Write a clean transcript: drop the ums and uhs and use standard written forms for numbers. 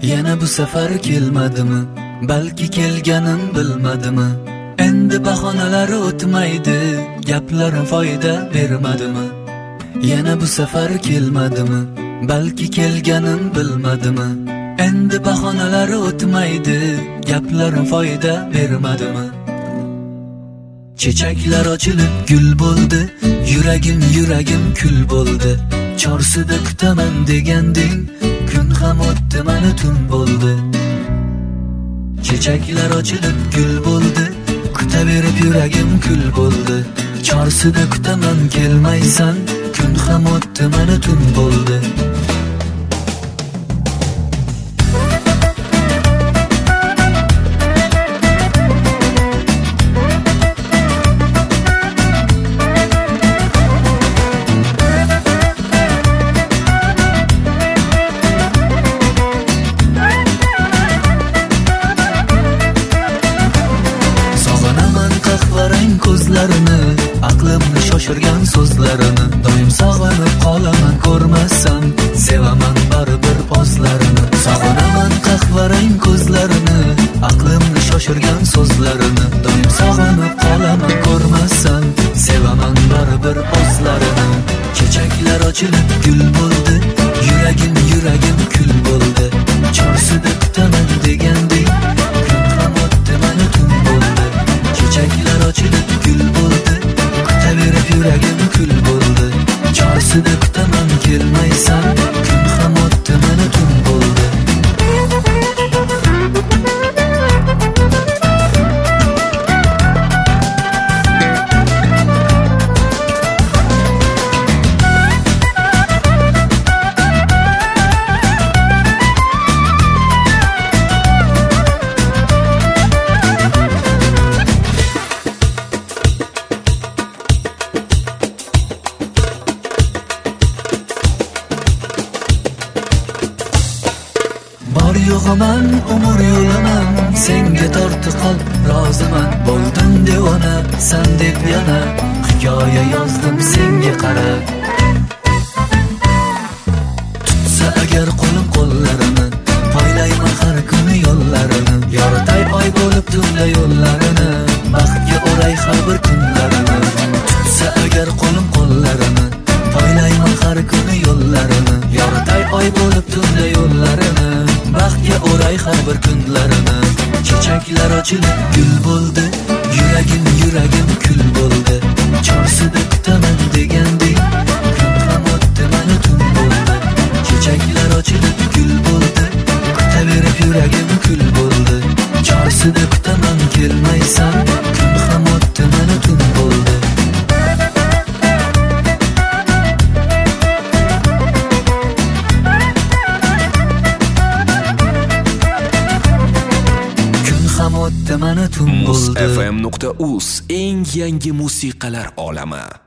Yana bu safar kelmadimi? Balki kelganim bilmadimi? Endi bahonalar o'tmaydi, gaplarim foyda bermadimi? Yana bu safar kelmadimi? Balki kelganim bilmadimi? Endi bahonalar o'tmaydi, gaplarim foyda bermadimi? Chechaklar ochilib gul bo'ldi, yuragim kul bo'ldi. Chorsida kutaman deganding, kun ham o'tdi, mana tun bo'ldi. Chechaklar ochilib gul bo'ldi, kutaverib yuragim kul bo'ldi. Chorsida kutaman kelmaysan, kun ham o'tdi, mana tun bo'ldi. Ko'zlarini, aqlimni shoshirgan so'zlarini, doim sog'inib qolaman ko'rmasam, sevaman baribir pozlarini. Sog'inaman qahvarang ko'zlarini, aqlimni shoshirgan so'zlarini, doim sog'inib qolaman ko'rmasam, sevaman baribir pozlarini. Chechaklar ochilib gul bo'ldi, yuragim kul bo'ldi. Chorsida kutaman deganding, kun ham o'tdi, mana tun bo'ldi. Chechaklar ochilib gul bo'ldi, kutaverib yuragim kul bo'ldi. Chorsida kutaman kelmaysan, kun ham o'tdi, mana tun bo'ldi. Bor yo'g'iman, umr yo'laman, senga tortiqib roziman. Bo'ldim devona, san deb yana hikoya yozdim senga qarab. Tutsa agar qo'lim qo'llarini, poylayman har kuni yo'llarini. Yoritay oy bo'lib tunda yo'llarini, baxtga o'ray har bir kunlarini. Tutsa agar qo'lim qo'llarini, poylayman har kuni yo'llarini. Yoritay oy bo'lib tunda yo'llarini, baxtga o'ray har bir kunlarini. Chechaklar ochilib gul bo'ldi, yuragim kul bo'ldi. Chorsida kutaman deganding, kun ham o'tdi, mana tun bo'ldi. Chechaklar ochilib gul bo'ldi, kutaverib yuragim kul bo'ldi. Chorsida kutaman kelmaysan, kun ham o'tdi, mana tun bo'ldi. Mana tun bo'ldi. Muz.fm.uz eng yangi musiqalar olami.